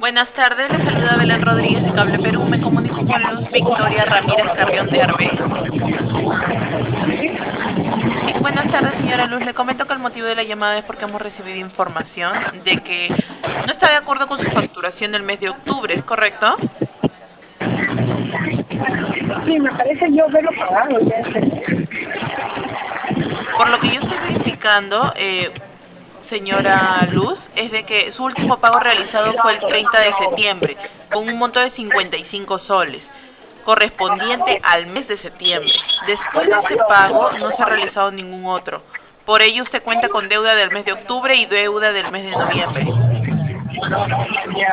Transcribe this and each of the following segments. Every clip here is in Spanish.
Buenas tardes, les saluda Belén Rodríguez de Cable Perú. Me comunico con Luz Victoria Ramírez Carrión de Arbe. Sí, buenas tardes, señora Luz. Le comento que el motivo de la llamada es porque hemos recibido información de que no está de acuerdo con su facturación del mes de octubre, ¿es correcto? Sí, me parece yo verlo pagado ya. Por lo que yo estoy verificando, señora Luz, es de que su último pago realizado fue el 30 de septiembre, con un monto de 55 soles, correspondiente al mes de septiembre. Después de ese pago no se ha realizado ningún otro. Por ello usted cuenta con deuda del mes de octubre y deuda del mes de noviembre. Ya.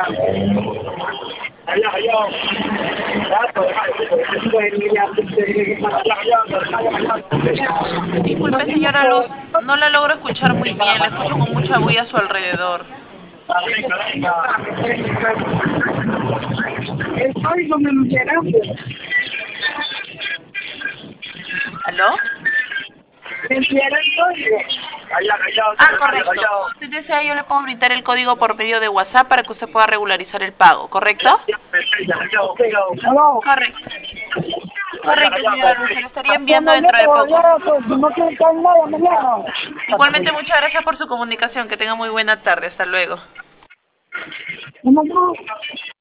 Disculpe, señora Luz, no la logro escuchar muy bien, la escucho con mucha bulla a su alrededor. Estoy donde me enteraste. ¿Aló? Me enteraste. Ah, correcto. Si usted desea, yo le puedo brindar el código por medio de WhatsApp para que usted pueda regularizar el pago, ¿correcto? Aló. Correcto. Correcto, señora Luz, se lo estaría enviando Cuando yo dentro te de poco. volviera, pues no quiero estar nada mañana. Igualmente, muchas gracias por su comunicación. Que tenga muy buena tarde. Hasta luego. No, no.